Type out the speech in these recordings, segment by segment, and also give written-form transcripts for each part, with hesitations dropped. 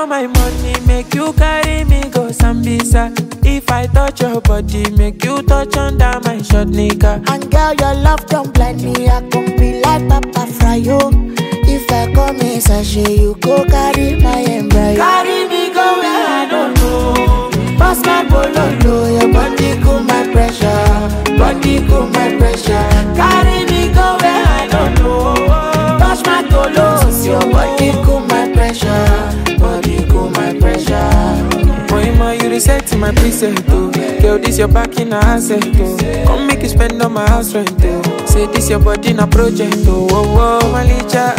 all my money, make you carry me go Sambisa. If I touch your body, make you touch under my short nigga. And girl, your love don't blind me. I can be like Papa Fryo. If I come in sachet, you go carry my embryo. Carry me go where I don't know. Pass my bololo, your body cool my pressure. Body cool my pressure. Carry me go where I don't know. Touch my tolos, your body cool my pressure. Body cool my pressure. Moima, you reset my preset, oh. Girl, this your back in a asset, oh. Come make you spend on my house rent, oh. Say this your body na project, oh. Oh, oh, Malicha,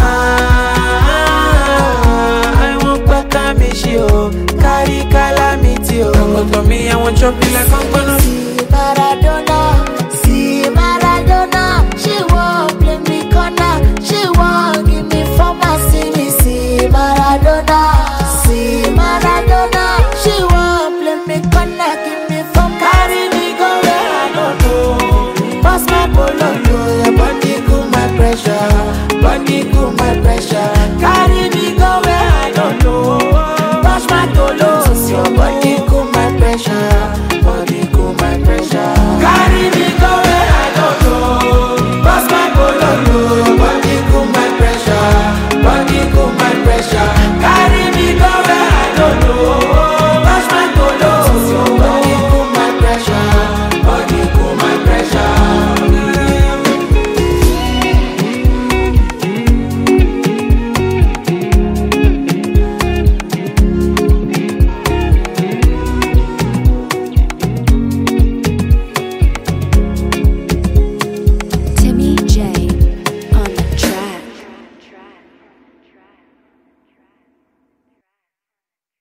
I want better me, she, oh. Carry calamity, oh. Come to me, I want chop you like I'm gonna. See Maradona, she won't play me corner. She won't give me for my see Maradona.